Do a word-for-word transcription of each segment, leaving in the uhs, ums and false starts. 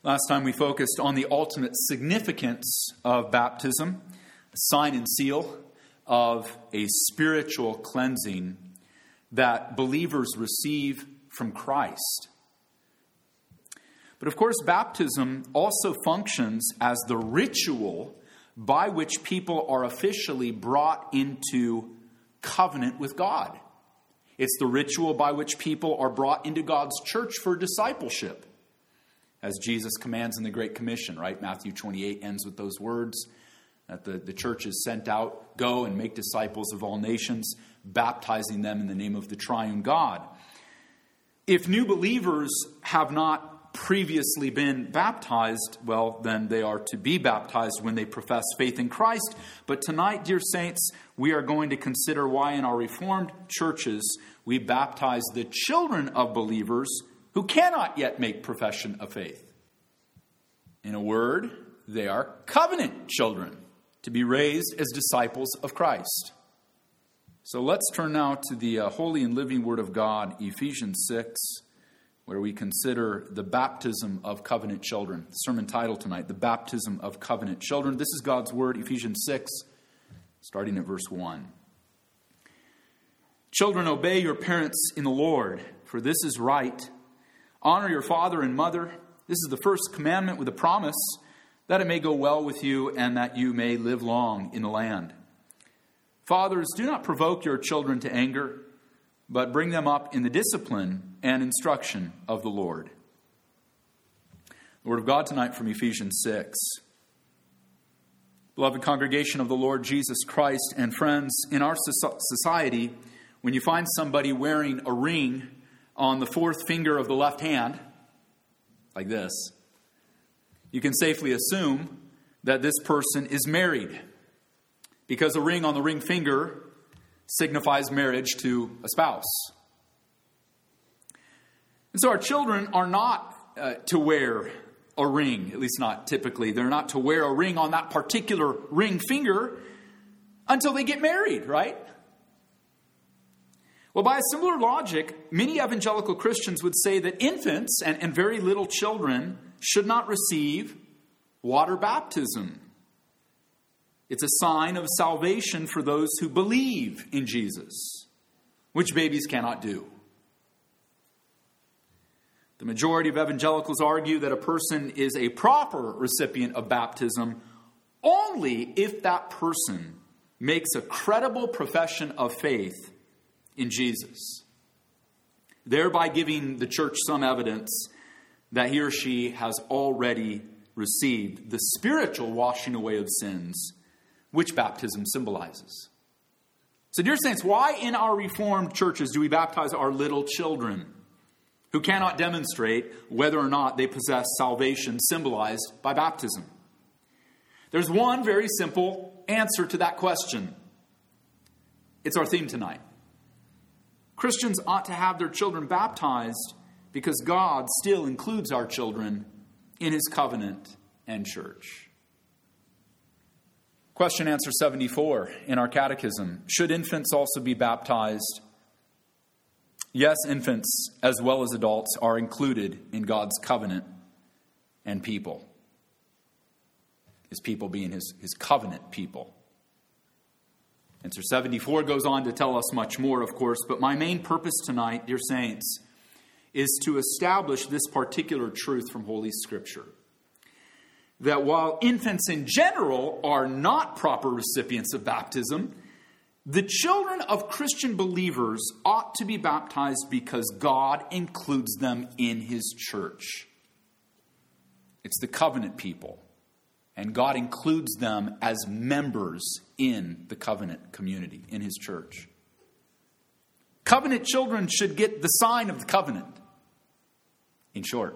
Last time we focused on the ultimate significance of baptism, a sign and seal of a spiritual cleansing that believers receive from Christ. But of course, baptism also functions as the ritual by which people are officially brought into covenant with God. It's the ritual by which people are brought into God's church for discipleship, as Jesus commands in the Great Commission, right? Matthew twenty-eight ends with those words that the, the church is sent out, go and make disciples of all nations, baptizing them in the name of the triune God. If new believers have not previously been baptized, well, then they are to be baptized when they profess faith in Christ. But tonight, dear saints, we are going to consider why in our Reformed churches we baptize the children of believers who cannot yet make profession of faith. In a word, they are covenant children to be raised as disciples of Christ. So let's turn now to the uh, holy and living Word of God, Ephesians six, where we consider the baptism of covenant children. The sermon title tonight, The Baptism of Covenant Children. This is God's Word, Ephesians six, starting at verse one. Children, obey your parents in the Lord, for this is right. Honor your father and mother. This is the first commandment with a promise, that it may go well with you and that you may live long in the land. Fathers, do not provoke your children to anger, but bring them up in the discipline and instruction of the Lord. The Word of God tonight from Ephesians six. Beloved congregation of the Lord Jesus Christ and friends, in our society, when you find somebody wearing a ring on the fourth finger of the left hand, like this, you can safely assume that this person is married, because a ring on the ring finger signifies marriage to a spouse. And so our children are not uh, to wear a ring, at least not typically. They're not to wear a ring on that particular ring finger until they get married, right? Well, by a similar logic, many evangelical Christians would say that infants and, and very little children should not receive water baptism. It's a sign of salvation for those who believe in Jesus, which babies cannot do. The majority of evangelicals argue that a person is a proper recipient of baptism only if that person makes a credible profession of faith in Jesus, thereby giving the church some evidence that he or she has already received the spiritual washing away of sins, which baptism symbolizes. So, dear saints, why in our Reformed churches do we baptize our little children who cannot demonstrate whether or not they possess salvation symbolized by baptism? There's one very simple answer to that question. It's our theme tonight. Christians ought to have their children baptized because God still includes our children in his covenant and church. Question answer seventy-four in our catechism. Should infants also be baptized? Yes, infants as well as adults are included in God's covenant and people. His people being his, his covenant people. Answer seventy-four goes on to tell us much more, of course, but my main purpose tonight, dear saints, is to establish this particular truth from Holy Scripture. That while infants in general are not proper recipients of baptism, the children of Christian believers ought to be baptized because God includes them in his church. It's the covenant people. And God includes them as members in the covenant community, in his church. Covenant children should get the sign of the covenant. In short,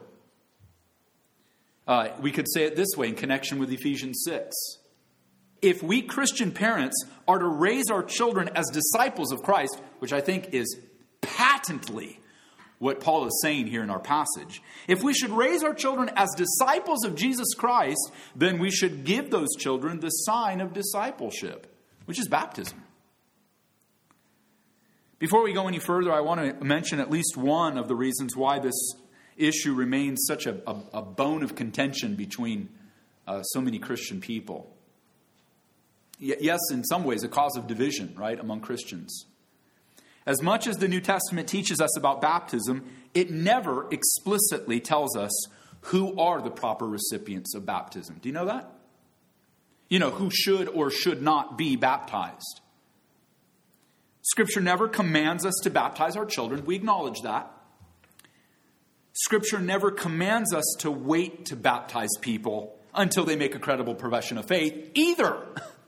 uh, we could say it this way in connection with Ephesians six. If we Christian parents are to raise our children as disciples of Christ, which I think is patently what Paul is saying here in our passage. If we should raise our children as disciples of Jesus Christ, then we should give those children the sign of discipleship, which is baptism. Before we go any further, I want to mention at least one of the reasons why this issue remains such a, a, a bone of contention between uh, so many Christian people. Y- yes, in some ways, a cause of division, right, among Christians. As much as the New Testament teaches us about baptism, it never explicitly tells us who are the proper recipients of baptism. Do you know that? You know, who should or should not be baptized. Scripture never commands us to baptize our children. We acknowledge that. Scripture never commands us to wait to baptize people until they make a credible profession of faith either.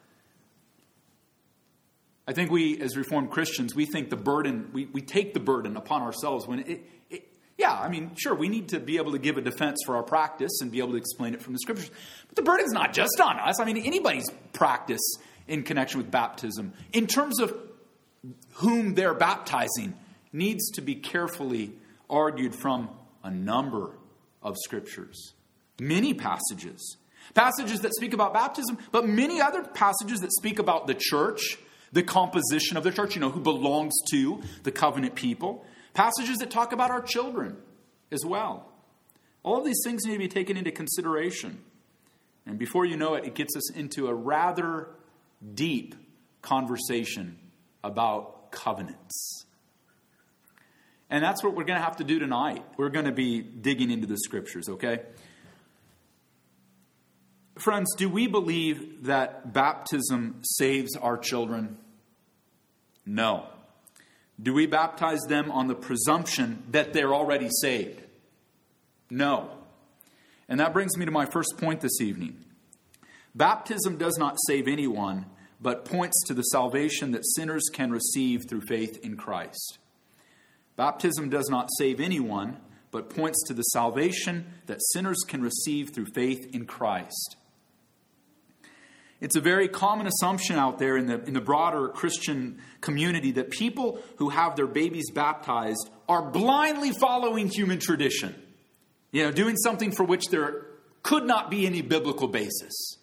I think we, as Reformed Christians, we think the burden, we, we take the burden upon ourselves when it, it, yeah, I mean, sure, we need to be able to give a defense for our practice and be able to explain it from the Scriptures. But the burden's not just on us. I mean, anybody's practice in connection with baptism, in terms of whom they're baptizing, needs to be carefully argued from a number of Scriptures. Many passages. Passages that speak about baptism, but many other passages that speak about the church, the composition of the church, you know, who belongs to the covenant people. Passages that talk about our children as well. All of these things need to be taken into consideration. And before you know it, it gets us into a rather deep conversation about covenants. And that's what we're going to have to do tonight. We're going to be digging into the Scriptures, okay? Friends, do we believe that baptism saves our children? No. Do we baptize them on the presumption that they're already saved? No. And that brings me to my first point this evening. Baptism does not save anyone, but points to the salvation that sinners can receive through faith in Christ. Baptism does not save anyone, but points to the salvation that sinners can receive through faith in Christ. It's a very common assumption out there in the, in the broader Christian community that people who have their babies baptized are blindly following human tradition. You know, doing something for which there could not be any biblical basis.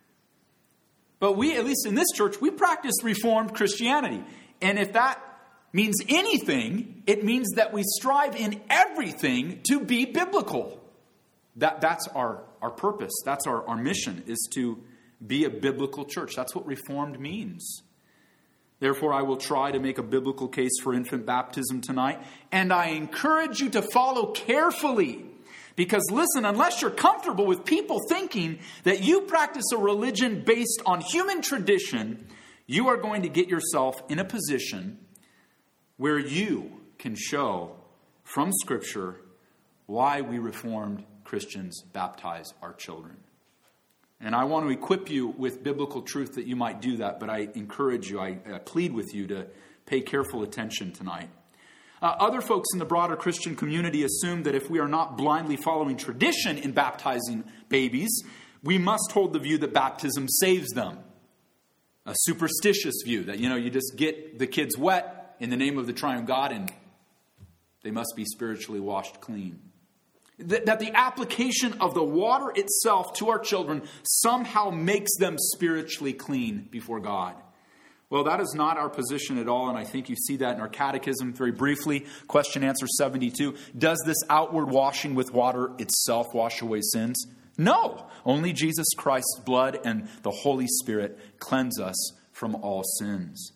But we, at least in this church, we practice Reformed Christianity. And if that means anything, it means that we strive in everything to be biblical. That, that's our, our purpose. That's our, our mission, is to be a biblical church. That's what Reformed means. Therefore, I will try to make a biblical case for infant baptism tonight. And I encourage you to follow carefully. Because listen, unless you're comfortable with people thinking that you practice a religion based on human tradition, you are going to get yourself in a position where you can show from Scripture why we Reformed Christians baptize our children. And I want to equip you with biblical truth that you might do that, but I encourage you, I, I plead with you to pay careful attention tonight. Uh, other folks in the broader Christian community assume that if we are not blindly following tradition in baptizing babies, we must hold the view that baptism saves them. A superstitious view that, you know, you just get the kids wet in the name of the triune God and they must be spiritually washed clean. That, that the application of the water itself to our children somehow makes them spiritually clean before God. Well, that is not our position at all, and I think you see that in our catechism very briefly. Question answer seventy-two. Does this outward washing with water itself wash away sins? No. Only Jesus Christ's blood and the Holy Spirit cleanse us from all sins.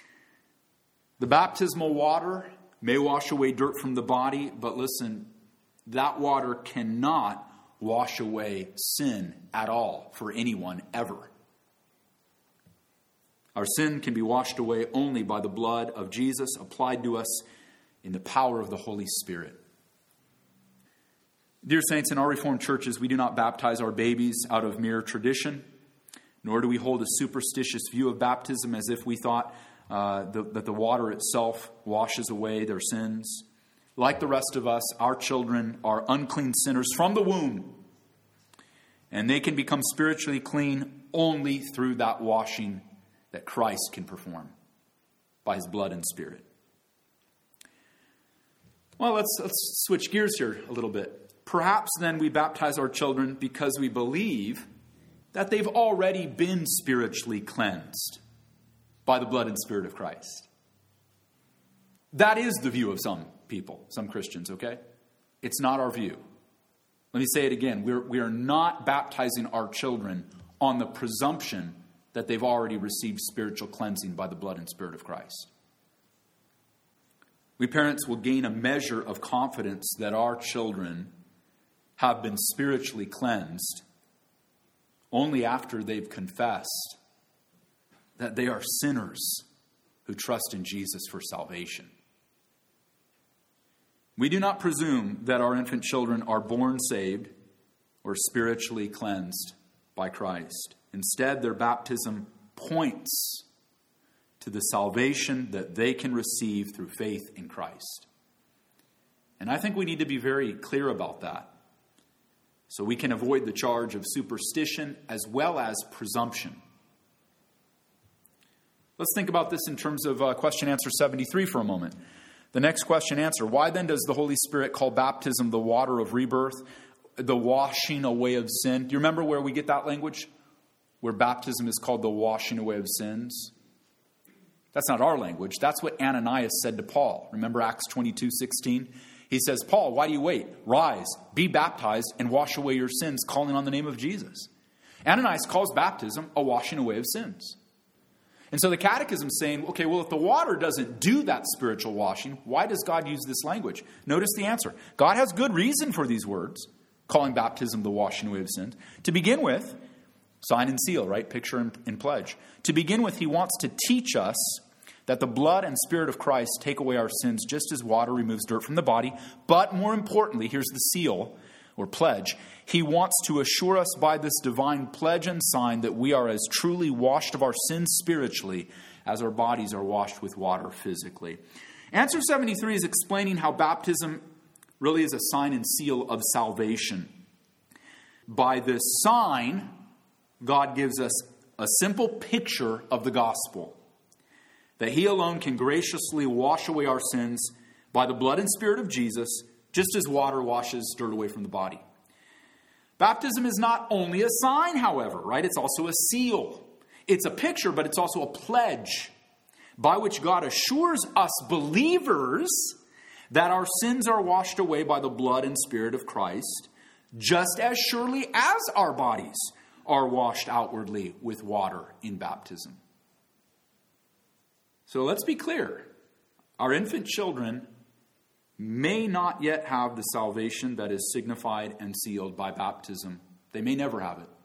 The baptismal water may wash away dirt from the body, but listen, that water cannot wash away sin at all for anyone ever. Our sin can be washed away only by the blood of Jesus applied to us in the power of the Holy Spirit. Dear saints, in our Reformed churches, we do not baptize our babies out of mere tradition, nor do we hold a superstitious view of baptism as if we thought uh, the, that the water itself washes away their sins. Like the rest of us, our children are unclean sinners from the womb, and they can become spiritually clean only through that washing that Christ can perform by His blood and Spirit. Well, let's, let's switch gears here a little bit. Perhaps then we baptize our children because we believe that they've already been spiritually cleansed by the blood and Spirit of Christ. That is the view of some people, some Christians, okay? It's not our view. Let me say it again. We're, we are not baptizing our children on the presumption that they've already received spiritual cleansing by the blood and Spirit of Christ. We parents will gain a measure of confidence that our children have been spiritually cleansed only after they've confessed that they are sinners who trust in Jesus for salvation. We do not presume that our infant children are born saved or spiritually cleansed by Christ. Instead, their baptism points to the salvation that they can receive through faith in Christ. And I think we need to be very clear about that, so we can avoid the charge of superstition as well as presumption. Let's think about this in terms of uh, question answer seventy-three for a moment. The next question answer: why then does the Holy Spirit call baptism the water of rebirth, the washing away of sin? Do you remember where we get that language? Where baptism is called the washing away of sins? That's not our language. That's what Ananias said to Paul. Remember Acts twenty-two sixteen? He says, Paul, why do you wait? Rise, be baptized, and wash away your sins, calling on the name of Jesus. Ananias calls baptism a washing away of sins. And so the catechism is saying, okay, well, if the water doesn't do that spiritual washing, why does God use this language? Notice the answer. God has good reason for these words, calling baptism the washing away of sins. To begin with, sign and seal, right? Picture and, and pledge. To begin with, he wants to teach us that the blood and Spirit of Christ take away our sins just as water removes dirt from the body. But more importantly, here's the seal or pledge. He wants to assure us by this divine pledge and sign that we are as truly washed of our sins spiritually as our bodies are washed with water physically. Answer seventy-three is explaining how baptism really is a sign and seal of salvation. By this sign, God gives us a simple picture of the gospel, that he alone can graciously wash away our sins by the blood and Spirit of Jesus, just as water washes dirt away from the body. Baptism is not only a sign, however, right? It's also a seal. It's a picture, but it's also a pledge by which God assures us believers that our sins are washed away by the blood and Spirit of Christ, just as surely as our bodies are washed outwardly with water in baptism. So let's be clear. Our infant children may not yet have the salvation that is signified and sealed by baptism. They may never have it.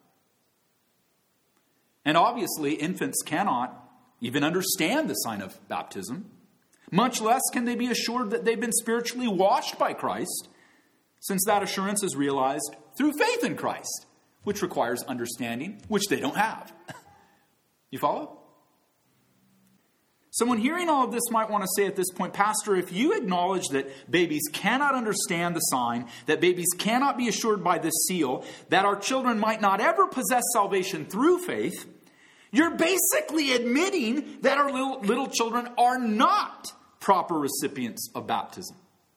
And obviously, infants cannot even understand the sign of baptism. Much less can they be assured that they've been spiritually washed by Christ, since that assurance is realized through faith in Christ, which requires understanding, which they don't have. You follow? Someone hearing all of this might want to say at this point, Pastor, if you acknowledge that babies cannot understand the sign, that babies cannot be assured by this seal, that our children might not ever possess salvation through faith, you're basically admitting that our little, little children are not proper recipients of baptism.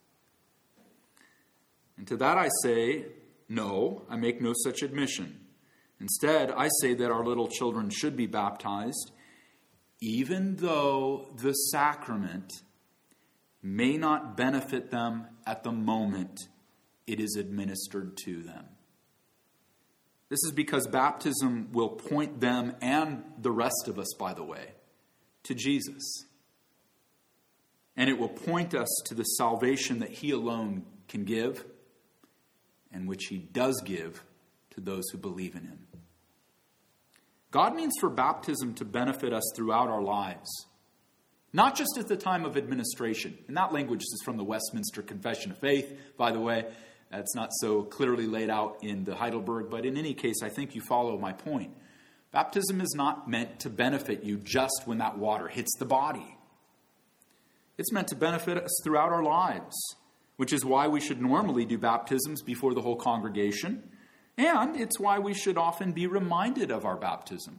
And to that I say, no, I make no such admission. Instead, I say that our little children should be baptized, even though the sacrament may not benefit them at the moment it is administered to them. This is because baptism will point them, and the rest of us, by the way, to Jesus. And it will point us to the salvation that he alone can give, and which he does give to those who believe in him. God means for baptism to benefit us throughout our lives, not just at the time of administration. And that language is from the Westminster Confession of Faith, by the way. That's not so clearly laid out in the Heidelberg, but in any case, I think you follow my point. Baptism is not meant to benefit you just when that water hits the body. It's meant to benefit us throughout our lives, which is why we should normally do baptisms before the whole congregation. And it's why we should often be reminded of our baptism.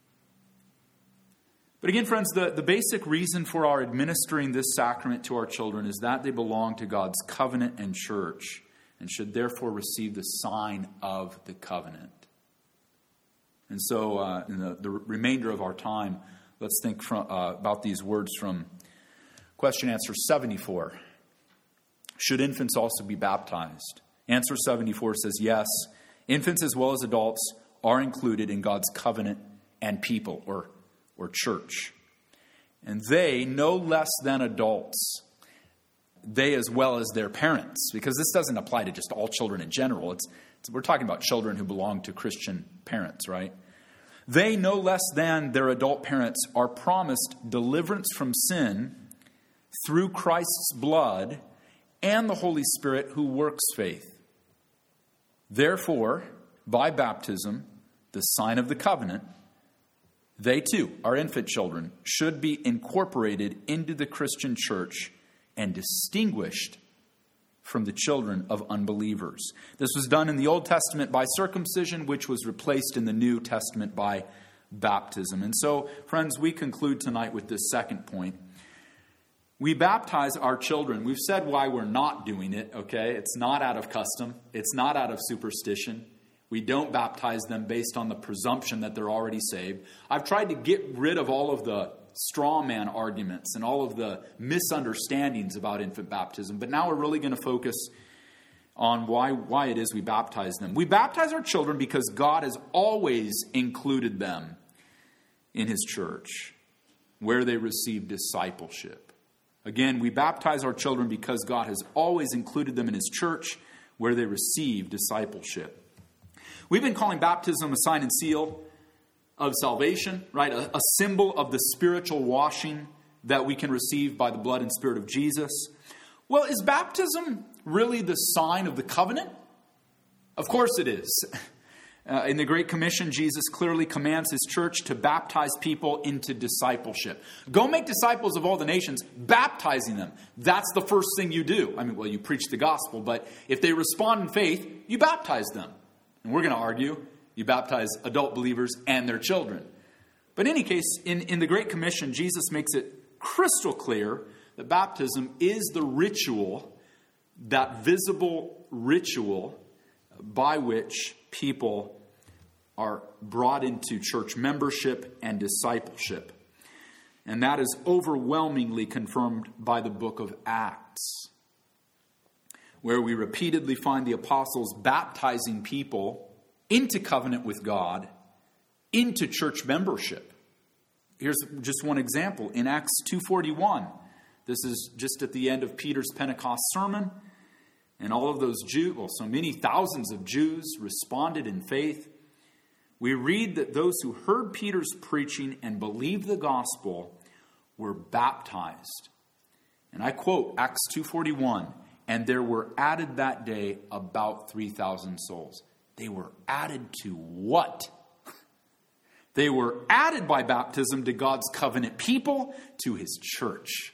But again, friends, the, the basic reason for our administering this sacrament to our children is that they belong to God's covenant and church, and should therefore receive the sign of the covenant. And so, uh, in the, the remainder of our time, let's think from, uh, about these words from question answer seventy-four. should infants also be baptized? Answer seventy-four says yes. Infants as well as adults are included in God's covenant and people, or, or church. And they, no less than adults, they as well as their parents, because this doesn't apply to just all children in general. It's, it's we're talking about children who belong to Christian parents, right? They, no less than their adult parents, are promised deliverance from sin through Christ's blood and the Holy Spirit who works faith. Therefore, by baptism, the sign of the covenant, they too, our infant children, should be incorporated into the Christian church and distinguished from the children of unbelievers. This was done in the Old Testament by circumcision, which was replaced in the New Testament by baptism. And so, friends, we conclude tonight with this second point. We baptize our children. We've said why we're not doing it, okay? It's not out of custom. It's not out of superstition. We don't baptize them based on the presumption that they're already saved. I've tried to get rid of all of the straw man arguments and all of the misunderstandings about infant baptism. But now we're really going to focus on why, why it is we baptize them. We baptize our children because God has always included them in His church, where they receive discipleship. Again, we baptize our children because God has always included them in His church, where they receive discipleship. We've been calling baptism a sign and seal of salvation, right? A, a symbol of the spiritual washing that we can receive by the blood and Spirit of Jesus. Well, is baptism really the sign of the covenant? Of course it is. Uh, in the Great Commission, Jesus clearly commands His church to baptize people into discipleship. Go make disciples of all the nations, baptizing them. That's the first thing you do. I mean, well, you preach the gospel, but if they respond in faith, you baptize them. And we're going to argue, you baptize adult believers and their children. But in any case, in, in the Great Commission, Jesus makes it crystal clear that baptism is the ritual, that visible ritual by which people are brought into church membership and discipleship. And that is overwhelmingly confirmed by the book of Acts, where we repeatedly find the apostles baptizing people into covenant with God, into church membership. Here's just one example. In Acts two forty-one, this is just at the end of Peter's Pentecost sermon, and all of those Jews, well, so many thousands of Jews responded in faith. We read that those who heard Peter's preaching and believed the gospel were baptized. And I quote Acts two forty-one, and there were added that day about three thousand souls. They were added to what? They were added by baptism to God's covenant people, to His church.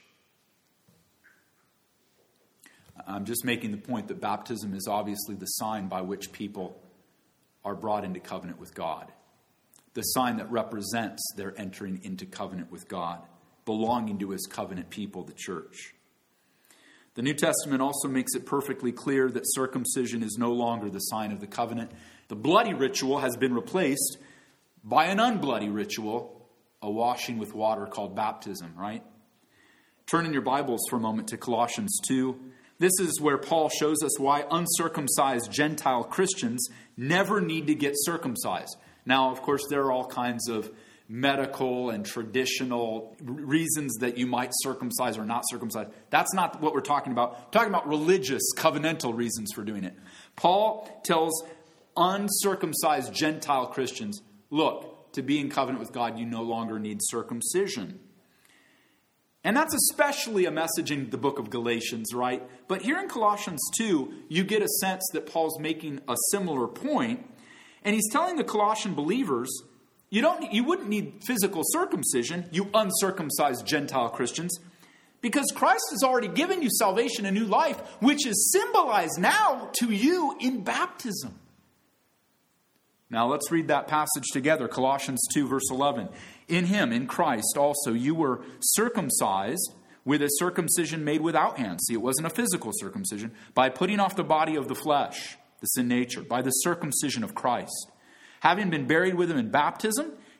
I'm just making the point that baptism is obviously the sign by which people are brought into covenant with God. The sign that represents their entering into covenant with God, belonging to His covenant people, the church. The New Testament also makes it perfectly clear that circumcision is no longer the sign of the covenant. The bloody ritual has been replaced by an unbloody ritual, a washing with water called baptism, right? Turn in your Bibles for a moment to Colossians two. This is where Paul shows us why uncircumcised Gentile Christians never need to get circumcised. Now, of course, there are all kinds of medical and traditional reasons that you might circumcise or not circumcise. That's not what we're talking about. We're talking about religious, covenantal reasons for doing it. Paul tells uncircumcised Gentile Christians, look, to be in covenant with God, you no longer need circumcision. And that's especially a message in the book of Galatians, right? But here in Colossians two, you get a sense that Paul's making a similar point. And he's telling the Colossian believers, you don't, you wouldn't need physical circumcision, you uncircumcised Gentile Christians, because Christ has already given you salvation and new life, which is symbolized now to you in baptism. Now let's read that passage together. Colossians two, verse eleven. In Him, in Christ also, you were circumcised with a circumcision made without hands. See, it wasn't a physical circumcision. By putting off the body of the flesh, the sin nature, by the circumcision of Christ. Having been buried with Him in baptism,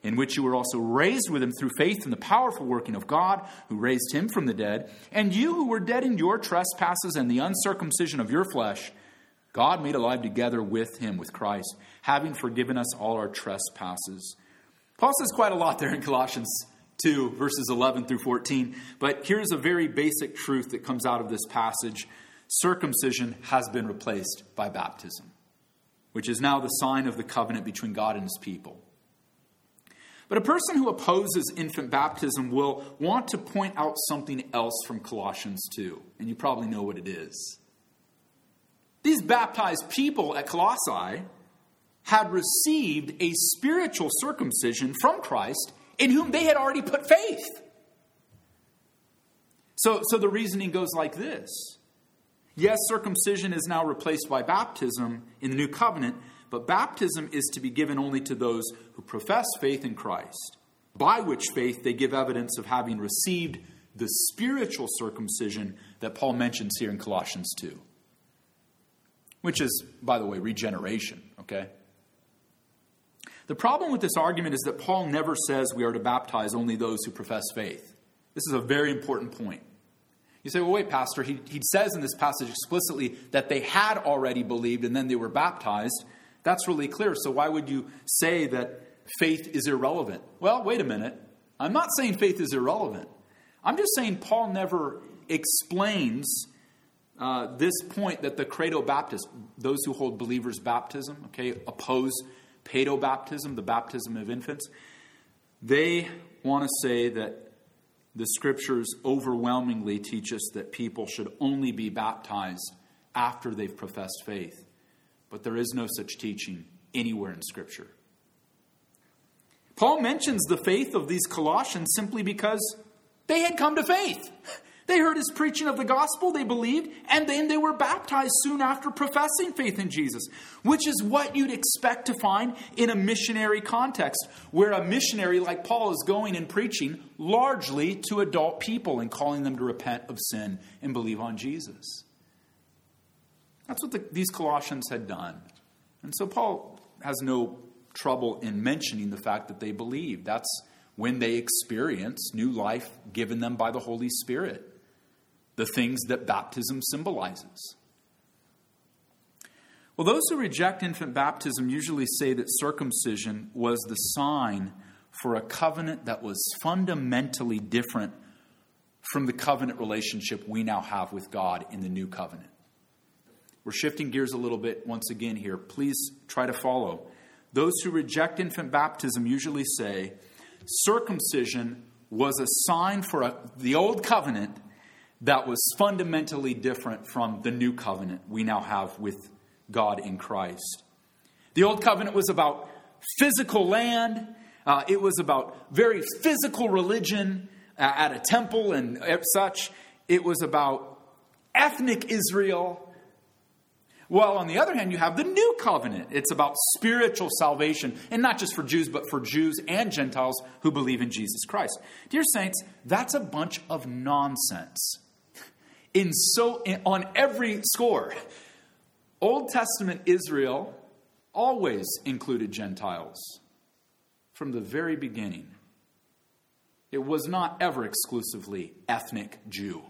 in which you were also raised with him through faith in the powerful working of God, who raised him from the dead. And you who were dead in your trespasses and the uncircumcision of your flesh, God made alive together with him, with Christ, having forgiven us all our trespasses. Paul says quite a lot there in Colossians two, verses eleven through fourteen. But here's a very basic truth that comes out of this passage. Circumcision has been replaced by baptism, which is now the sign of the covenant between God and his people. But a person who opposes infant baptism will want to point out something else from Colossians two. And you probably know what it is. These baptized people at Colossae had received a spiritual circumcision from Christ in whom they had already put faith. So, so the reasoning goes like this. Yes, circumcision is now replaced by baptism in the new covenant, but baptism is to be given only to those who profess faith in Christ, by which faith they give evidence of having received the spiritual circumcision that Paul mentions here in Colossians two. Which is, by the way, regeneration, okay? The problem with this argument is that Paul never says we are to baptize only those who profess faith. This is a very important point. You say, well, wait, Pastor, he, he says in this passage explicitly that they had already believed and then they were baptized. That's really clear. So why would you say that faith is irrelevant? Well, wait a minute. I'm not saying faith is irrelevant. I'm just saying Paul never explains uh, this point that the credo baptist, those who hold believers' baptism, okay, oppose paedobaptism, the baptism of infants. They want to say that the scriptures overwhelmingly teach us that people should only be baptized after they've professed faith. But there is no such teaching anywhere in Scripture. Paul mentions the faith of these Colossians simply because they had come to faith. They heard his preaching of the gospel, they believed, and then they were baptized soon after professing faith in Jesus, which is what you'd expect to find in a missionary context, where a missionary like Paul is going and preaching largely to adult people and calling them to repent of sin and believe on Jesus. That's what the, these Colossians had done. And so Paul has no trouble in mentioning the fact that they believed. That's when they experience new life given them by the Holy Spirit. The things that baptism symbolizes. Well, those who reject infant baptism usually say that circumcision was the sign for a covenant that was fundamentally different from the covenant relationship we now have with God in the new covenant. We're shifting gears a little bit once again here. Please try to follow. Those who reject infant baptism usually say circumcision was a sign for a, the old covenant that was fundamentally different from the new covenant we now have with God in Christ. The old covenant was about physical land. Uh, it was about very physical religion uh, at a temple and such. It was about ethnic Israel. Well, on the other hand, you have the new covenant. It's about spiritual salvation, and not just for Jews, but for Jews and Gentiles who believe in Jesus Christ. Dear saints, that's a bunch of nonsense. In so, in, on every score, Old Testament Israel always included Gentiles from the very beginning. It was not ever exclusively ethnic Jew.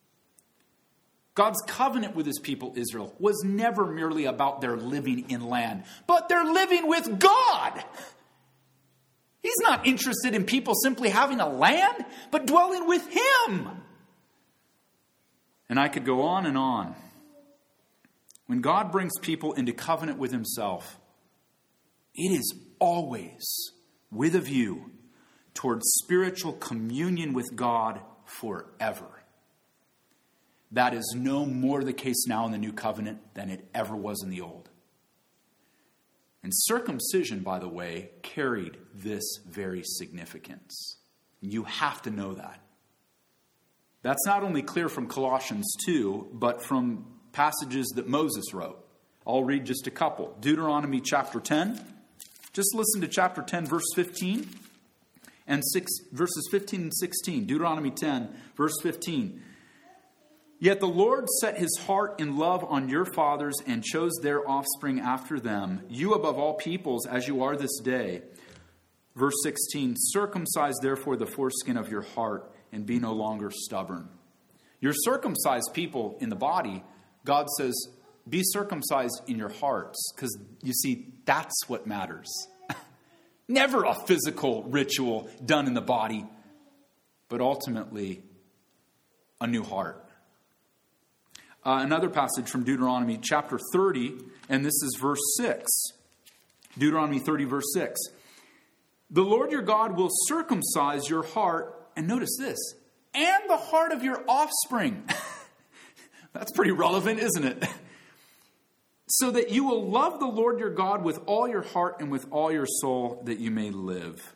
God's covenant with his people Israel was never merely about their living in land, but their living with God. He's not interested in people simply having a land, but dwelling with him. And I could go on and on. When God brings people into covenant with himself, it is always with a view towards spiritual communion with God forever. That is no more the case now in the new covenant than it ever was in the old. And circumcision, by the way, carried this very significance. You have to know that. That's not only clear from Colossians two, but from passages that Moses wrote. I'll read just a couple. Deuteronomy chapter ten. Just listen to chapter ten, verse fifteen. And six, verses fifteen and sixteen. Deuteronomy ten, verse fifteen. Yet the Lord set his heart in love on your fathers and chose their offspring after them, you above all peoples as you are this day. Verse sixteen, circumcise therefore the foreskin of your heart and be no longer stubborn. You're circumcised people in the body. God says, be circumcised in your hearts, because you see, that's what matters. Never a physical ritual done in the body, but ultimately a new heart. Uh, another passage from Deuteronomy chapter thirty, and this is verse six. Deuteronomy thirty, verse six. The Lord your God will circumcise your heart, and notice this, and the heart of your offspring. That's pretty relevant, isn't it? So that you will love the Lord your God with all your heart and with all your soul, that you may live.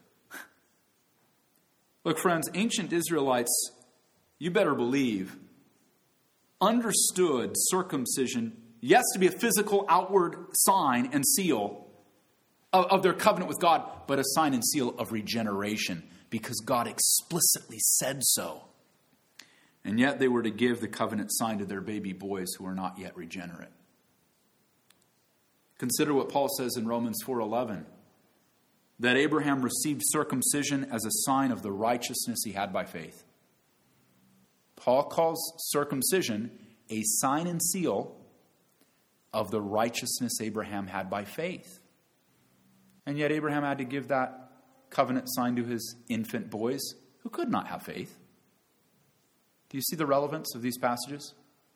Look, friends, ancient Israelites, you better believe, understood circumcision, yes, to be a physical outward sign and seal of, of their covenant with God, but a sign and seal of regeneration, because God explicitly said so. And yet they were to give the covenant sign to their baby boys who are not yet regenerate. Consider what Paul says in Romans four eleven, that Abraham received circumcision as a sign of the righteousness he had by faith. Paul calls circumcision a sign and seal of the righteousness Abraham had by faith. And yet Abraham had to give that covenant sign to his infant boys who could not have faith. Do you see the relevance of these passages?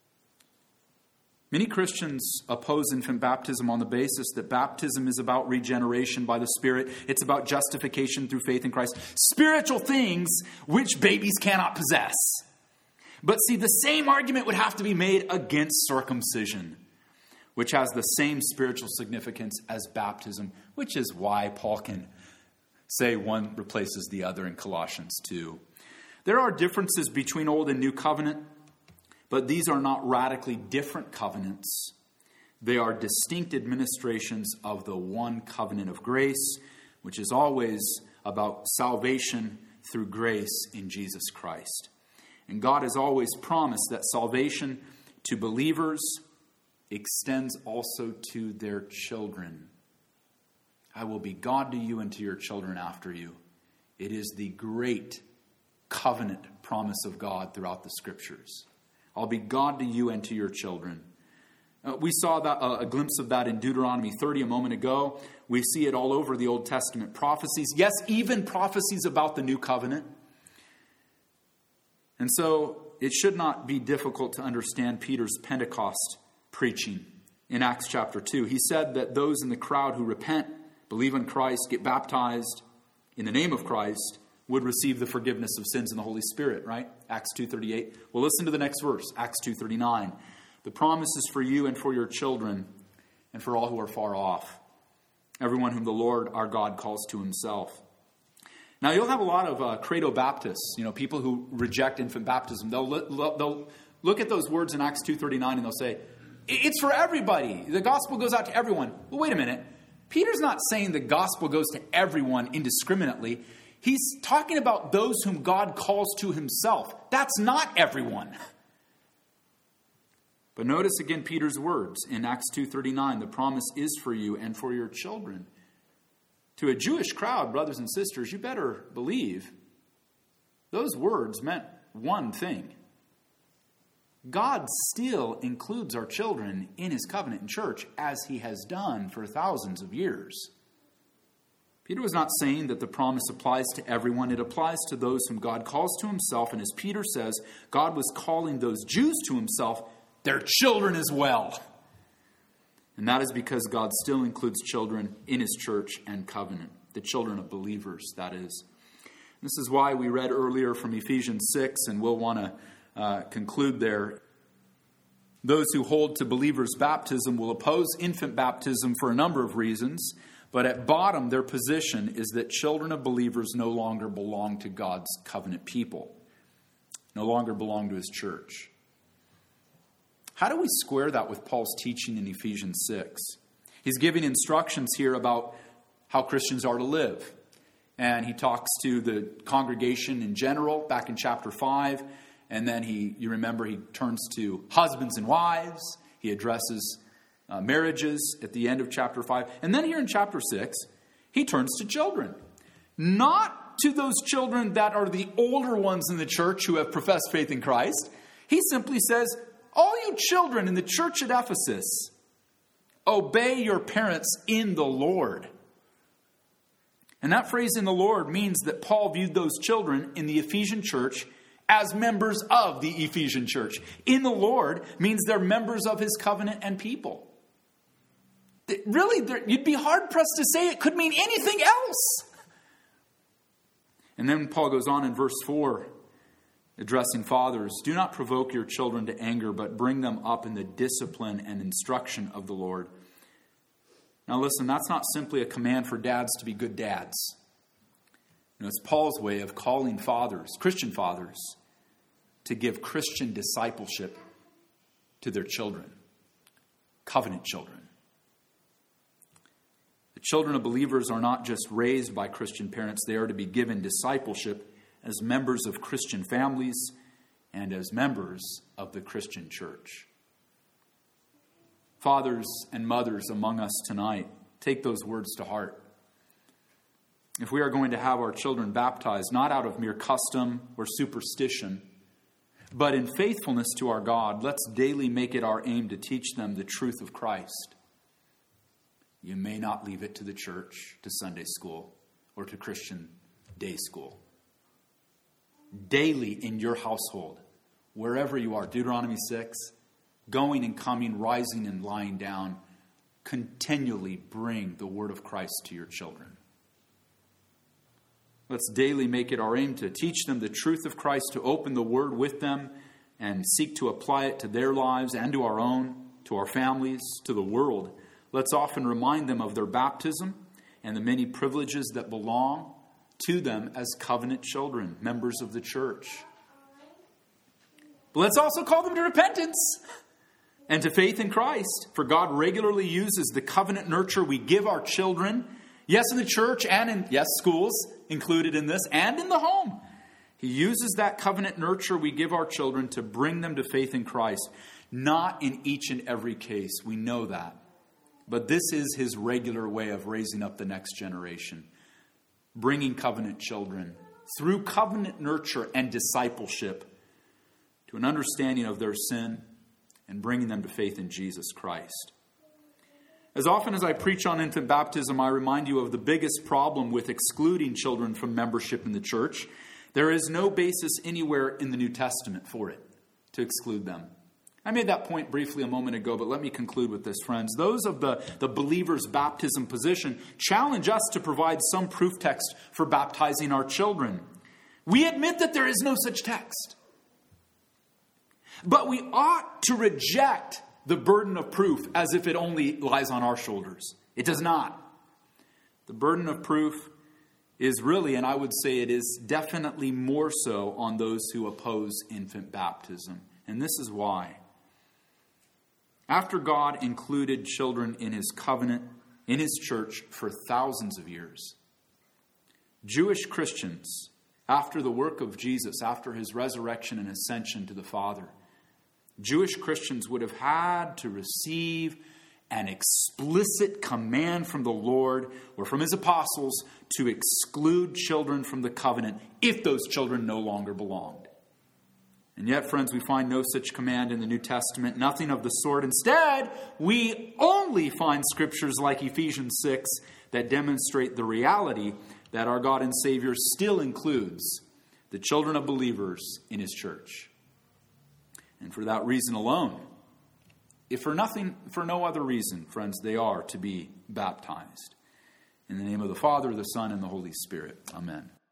Many Christians oppose infant baptism on the basis that baptism is about regeneration by the Spirit. It's about justification through faith in Christ. Spiritual things which babies cannot possess. But see, the same argument would have to be made against circumcision, which has the same spiritual significance as baptism, which is why Paul can say one replaces the other in Colossians two. There are differences between Old and New Covenant, but these are not radically different covenants. They are distinct administrations of the one covenant of grace, which is always about salvation through grace in Jesus Christ. And God has always promised that salvation to believers extends also to their children. I will be God to you and to your children after you. It is the great covenant promise of God throughout the Scriptures. I'll be God to you and to your children. Uh, we saw that uh, a glimpse of that in Deuteronomy thirty a moment ago. We see it all over the Old Testament prophecies. Yes, even prophecies about the new covenant. And so it should not be difficult to understand Peter's Pentecost preaching in Acts chapter two. He said that those in the crowd who repent, believe in Christ, get baptized in the name of Christ, would receive the forgiveness of sins in the Holy Spirit, right? Acts two thirty-eight. Well, listen to the next verse, Acts two thirty-nine. The promise is for you and for your children and for all who are far off, everyone whom the Lord our God calls to himself. Now, you'll have a lot of uh, credo Baptists, you know, people who reject infant baptism. They'll, they'll look at those words in Acts two thirty-nine and they'll say, it's for everybody. The gospel goes out to everyone. Well, wait a minute. Peter's not saying the gospel goes to everyone indiscriminately. He's talking about those whom God calls to himself. That's not everyone. But notice again Peter's words in Acts two thirty-nine. The promise is for you and for your children. To a Jewish crowd, brothers and sisters, you better believe those words meant one thing. God still includes our children in his covenant in church, as he has done for thousands of years. Peter was not saying that the promise applies to everyone. It applies to those whom God calls to himself. And as Peter says, God was calling those Jews to himself, their children as well. And that is because God still includes children in his church and covenant. The children of believers, that is. This is why we read earlier from Ephesians six, and we'll want to uh, conclude there. Those who hold to believers' baptism will oppose infant baptism for a number of reasons. But at bottom, their position is that children of believers no longer belong to God's covenant people, no longer belong to his church. How do we square that with Paul's teaching in Ephesians six? He's giving instructions here about how Christians are to live. And he talks to the congregation in general back in chapter five. And then he, you remember, he turns to husbands and wives. He addresses Uh, marriages at the end of chapter five. And then here in chapter six, he turns to children. not to those children that are the older ones in the church who have professed faith in Christ. He simply says, all you children in the church at Ephesus, obey your parents in the Lord. And that phrase in the Lord means that Paul viewed those children in the Ephesian church as members of the Ephesian church. In the Lord means they're members of his covenant and people. Really, you'd be hard-pressed to say it could mean anything else. And then Paul goes on in verse four, addressing fathers, do not provoke your children to anger, but bring them up in the discipline and instruction of the Lord. Now listen, that's not simply a command for dads to be good dads. You know, it's Paul's way of calling fathers, Christian fathers, to give Christian discipleship to their children, covenant children. The children of believers are not just raised by Christian parents, they are to be given discipleship as members of Christian families and as members of the Christian church. Fathers and mothers among us tonight, take those words to heart. If we are going to have our children baptized, not out of mere custom or superstition, but in faithfulness to our God, let's daily make it our aim to teach them the truth of Christ. You may not leave it to the church, to Sunday school, or to Christian day school. Daily in your household, wherever you are, Deuteronomy six, going and coming, rising and lying down, continually bring the word of Christ to your children. Let's daily make it our aim to teach them the truth of Christ, to open the word with them and seek to apply it to their lives and to our own, to our families, to the world. Let's often remind them of their baptism and the many privileges that belong to them as covenant children, members of the church. But let's also call them to repentance and to faith in Christ. For God regularly uses the covenant nurture we give our children, yes, in the church and in, yes, schools included in this, and in the home. He uses that covenant nurture we give our children to bring them to faith in Christ. Not in each and every case. We know that. But this is his regular way of raising up the next generation. Bringing covenant children through covenant nurture and discipleship to an understanding of their sin and bringing them to faith in Jesus Christ. As often as I preach on infant baptism, I remind you of the biggest problem with excluding children from membership in the church. There is no basis anywhere in the New Testament for it, to exclude them. I made that point briefly a moment ago, but let me conclude with this, friends. Those of the, the believer's baptism position challenge us to provide some proof text for baptizing our children. We admit that there is no such text. But we ought to reject the burden of proof as if it only lies on our shoulders. It does not. The burden of proof is really, and I would say it is definitely more so on those who oppose infant baptism. And this is why. After God included children in his covenant, in his church for thousands of years, Jewish Christians, after the work of Jesus, after his resurrection and ascension to the Father, Jewish Christians would have had to receive an explicit command from the Lord or from his apostles to exclude children from the covenant if those children no longer belonged. And yet, friends, we find no such command in the New Testament, nothing of the sort. Instead, we only find scriptures like Ephesians six that demonstrate the reality that our God and Savior still includes the children of believers in his church. And for that reason alone, if for nothing, for no other reason, friends, they are to be baptized. In the name of the Father, the Son, and the Holy Spirit. Amen.